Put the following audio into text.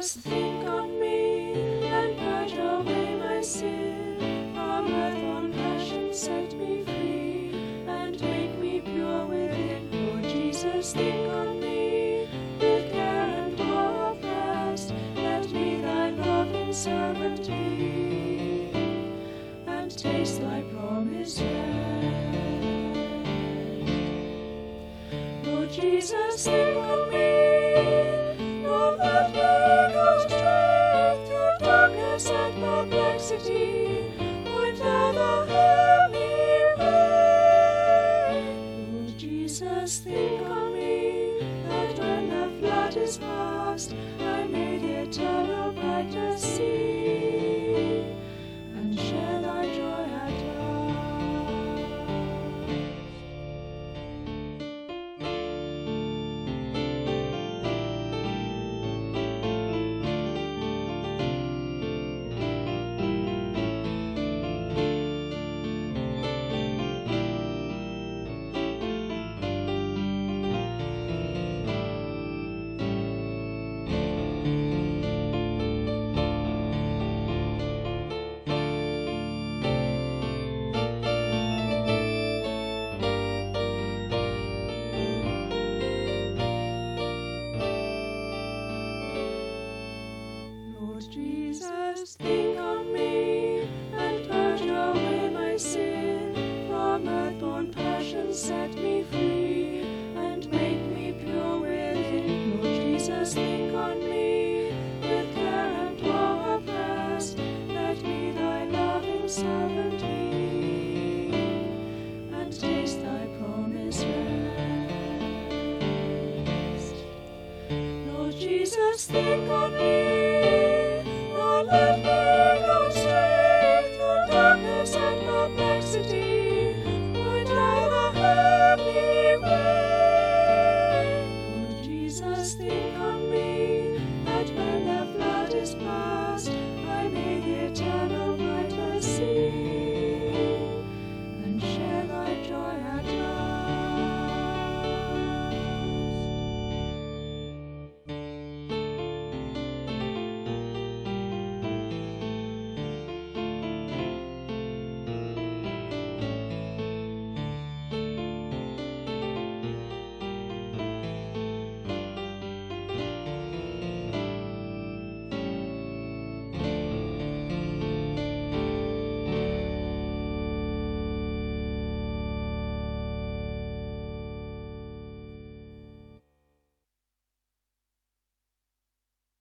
Jesus, think on me and purge away my sin. From earthborn passion set me free and make me pure within. Lord Jesus, think on me with care and awe oppressed. Let me thy loving servant be and taste thy promised rest. Lord Jesus, think on me. Don't let me go astray through darkness and perplexity. Point thou the heavenly way. Lord Jesus, think on me, that when the flood is past, I may the eternal brightness see and share thy joy at Jesus, think on me and purge away my sin. From earthborn passion set me free and make me pure within. Lord Jesus, think on me with care and awe oppressed. Let me thy loving servant be and taste thy promised rest. Lord Jesus, think on me.